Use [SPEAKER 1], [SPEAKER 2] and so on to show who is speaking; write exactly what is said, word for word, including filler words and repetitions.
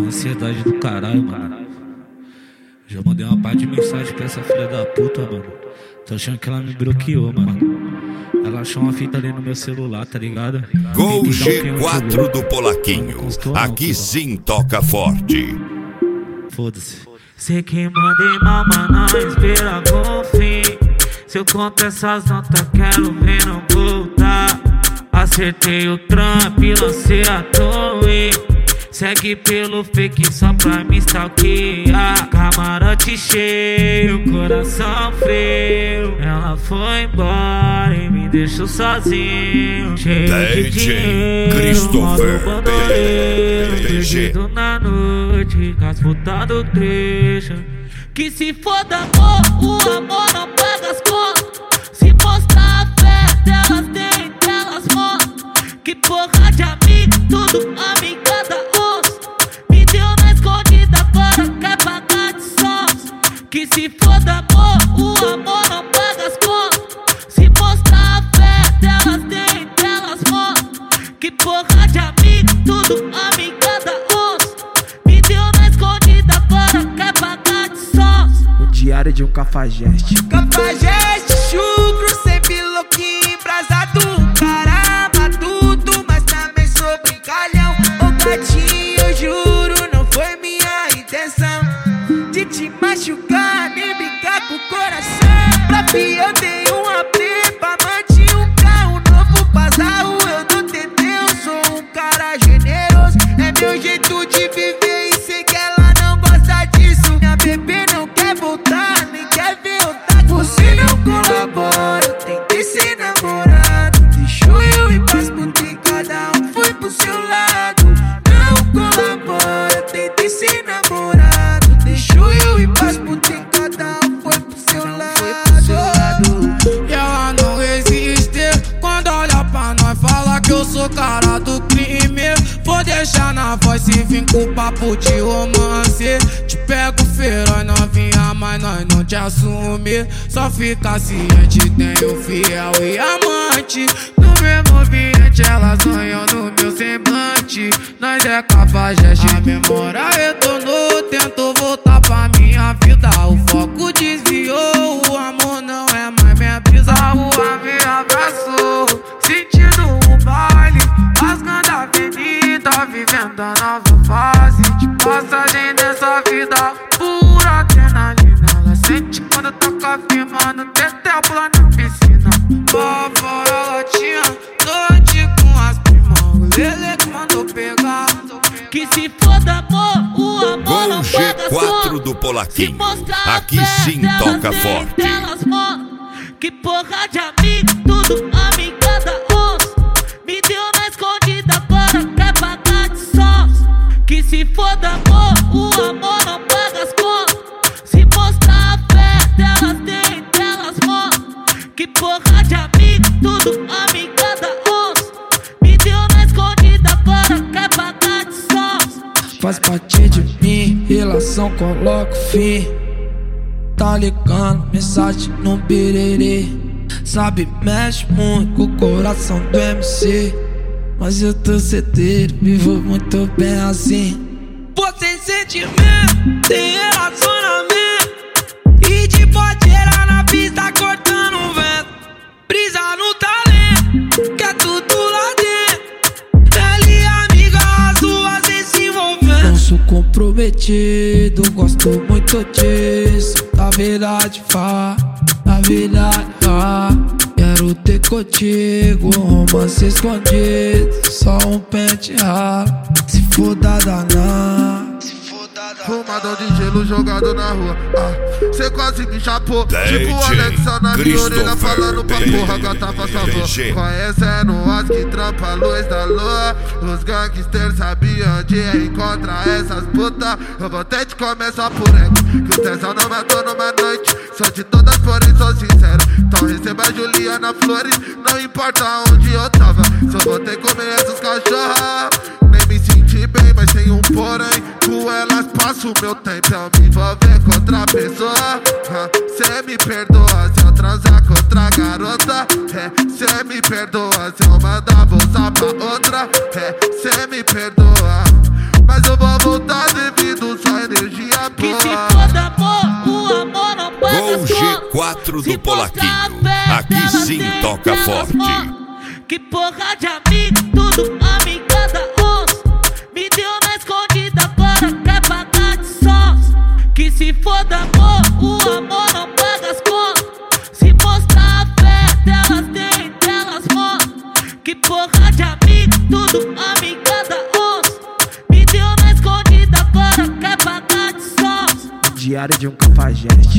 [SPEAKER 1] Ansiedade do caralho, mano. Já mandei uma parte de mensagem pra essa filha da puta, mano. Tô achando que ela me bloqueou, mano. Ela achou uma fita ali no meu celular, tá ligado?
[SPEAKER 2] Gol G quatro do Polaquinho. Aqui sim toca forte.
[SPEAKER 1] Foda-se. Sei que mandei mal, mas não esperava o fim. Se eu conto essas notas, quero ver não voltar. Acertei o Trump, lancei a torre. Segue pelo fake só pra me stalkear. Camarote cheio, coração frio. Ela foi embora e me deixou sozinho. Cheio de dinheiro,
[SPEAKER 2] Christopher
[SPEAKER 1] perdido na noite, casputado trecho. Que se foda amor, o amor não paga as contas. Se mostrar a fé delas, tem delas mostram. Que porra de amigo, tudo amigada onça. Me deu na escondida, agora quer pagar de sons. Que se foda amor, o amor não paga as contas. Se mostrar a fé delas, tem delas mostram. Que porra de amigo, tudo amigada onça. Me deu na escondida, agora quer pagar de sons.
[SPEAKER 3] O diário de um cafajeste.
[SPEAKER 4] Cafajeste, chucro, sempre louquinho, embrasado. Caramba, tudo, mas também sou brincalhão. Ô gatinho, eu juro, não foi minha intenção de te machucar, nem brincar com o coração. Pra fi eu dei um apê, pra manter um carro novo, pasarro eu não tentei. Eu sou um cara generoso, é meu jeito de viver e sei que ela não gosta disso. Minha bebê não quer voltar, nem quer ver eu tá. Você não colabora, eu tentei ser namorado. Deixou eu ir pras putas, cada um foi pro seu lado. Não colabora, eu tentei ser namorado. Deixou eu ir pras putas, cada um foi pro seu lado.
[SPEAKER 5] E ela não resiste quando olha pra nós, fala que eu sou cara do crime. Vou deixar na voz e vim com papo de romance. Te pego feroz, novinha, mas nós não te assume. Só fica ciente, tenho fiel e amante. No mesmo ambiente, elas sonham no meu semblante. Nós é cafajeste, a memória retornou. Tento voltar pra minha vida, o foco desviou. O amor não é mais minha brisa, a rua me abraçou. Sentindo o baile, rasgando a avenida, vivendo a nova fase de passagem dessa vida. Pura adrenalina, ela sente quando toca firmando. Tetel pula na piscina, lá fora ela tinha noite com as primas. O Lele que mandou pegar.
[SPEAKER 1] Que se foda amor, o amor
[SPEAKER 2] Gol
[SPEAKER 1] não
[SPEAKER 2] G
[SPEAKER 1] paga as
[SPEAKER 2] quatro
[SPEAKER 1] contas.
[SPEAKER 2] do Polaquinho.
[SPEAKER 1] Se mostrar a
[SPEAKER 2] Aqui
[SPEAKER 1] fé
[SPEAKER 2] sim
[SPEAKER 1] delas,
[SPEAKER 2] toca
[SPEAKER 1] tem
[SPEAKER 2] forte.
[SPEAKER 1] delas mostram. Que porra de amigo, tudo amigada onça. Me deu na escondida, agora quer pagar de sons. Que se foda amor, o amor não paga as contas. Se mostrar a fé delas, tem delas mostram. Que porra de amigo, tudo amigada onça. Me deu na escondida, agora quer pagar de sons.
[SPEAKER 3] Faz parte de mim, relação coloca fim. Tá ligando, mensagem no birerê. Sabe, mexe muito com o coração do M C. Mas eu tô certeiro, vivo muito bem assim.
[SPEAKER 4] Pô, sem sentimento, tem relacionamento. E de boteira na pista cortando o vento. Brisa no talento, que é tudo lá dentro. Ela e amiga, as duas sem se envolvendo.
[SPEAKER 3] Não sou comprometido, gosto muito disso. Da verdade, fá, da verdade, fá. Quero ter contigo, romance escondido. Só um pente ralo, se for da danar.
[SPEAKER 6] Fumadão de gelo jogado na rua. Ah, cê quase me chapou.
[SPEAKER 2] D J
[SPEAKER 6] Tipo o Alexa na minha orelha falando pra
[SPEAKER 2] Christopher
[SPEAKER 6] porra, gata, por favor.
[SPEAKER 2] D J.
[SPEAKER 6] Conhecendo as que trampa a luz da lua. Os gangsters sabiam onde encontrar essas putas. Eu vou ter de começar por ego, que o tesão não matou numa noite. Sou de todas, porém sou sincero. Então receba a Juliana Flores, não importa onde eu tava. Só vou ter que comer essas cachorras. Nem me senti bem, mas tem um porém. Com elas passo o meu tempo, eu me envolver com outra pessoa. ah, Cê me perdoa se eu transar com outra garota. é, Cê me perdoa se eu mandar bolsa pra outra. é, Cê me perdoa, mas eu vou voltar de
[SPEAKER 2] Quatro do Polaquinho, aqui sim toca forte.
[SPEAKER 1] Que porra de amigo, tudo amiga da onça. Me deu na escondida, agora quer pagar de sós. Que se foda amor, o amor não paga as contas. Se mostrar a fé delas, tem delas mostram. Que porra de amigo, tudo amiga da onça. Me deu na escondida, agora quer pagar de sós.
[SPEAKER 3] Diário de um cafajeste.